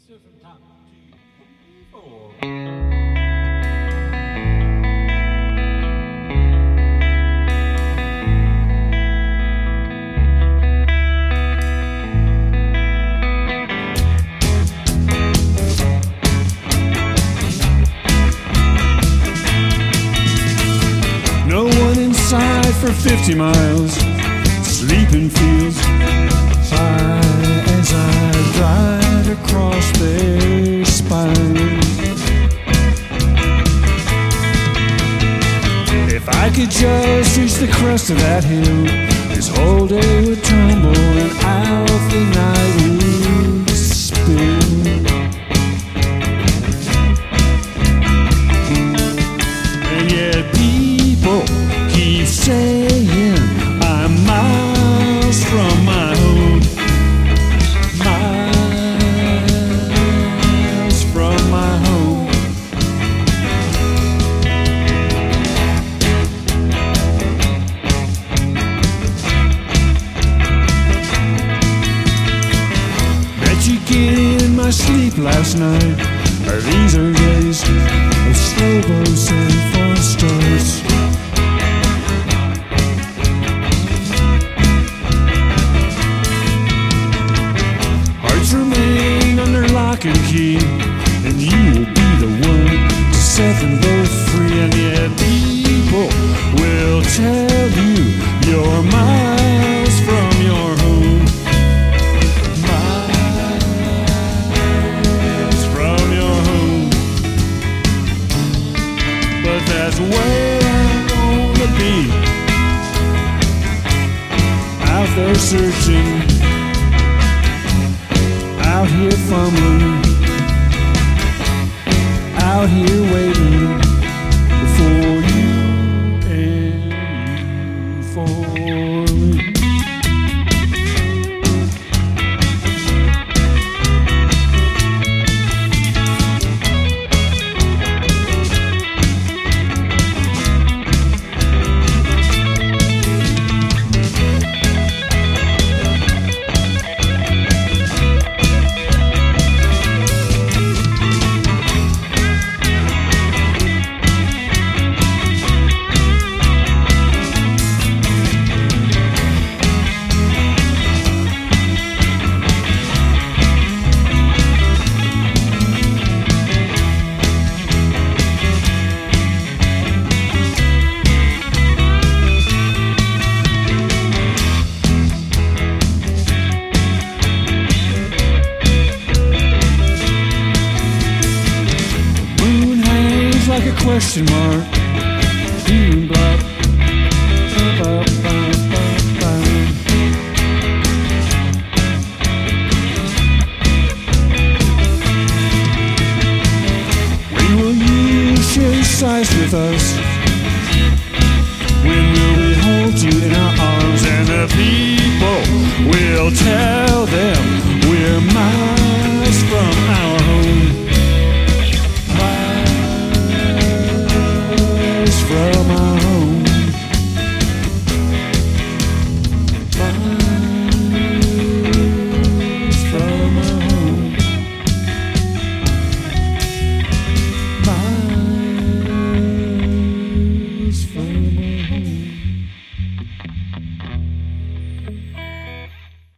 So from top 2, 3, 4. No one inside for 50 miles. Sleeping fields high as I ride across their spines. If I could just reach the crest of that hill, this whole day would tumble and out the night would spin. And yet people keep saying I'm miles from my home, miles from my home. Bet you get in my sleep last night. These are days of slow boats and false starts. Hearts remain under lock and key, and you will be the one to set them both free. And yet people will tell you you're miles from your home, miles from your home. But that's where I wanna be, out there searching, out here fumbling, out here waiting for you and you for me. Like a question mark. Blah, blah, blah, blah. When will you share size with us? When will we hold you in our arms? And the people will tell them